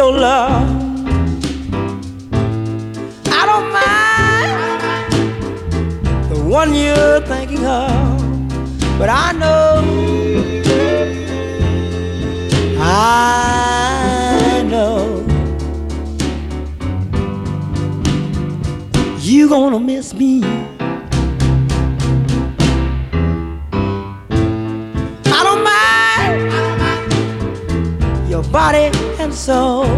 your love. I don't mind the one you're thinking of, but I know you gonna miss me. I don't mind your body and soul.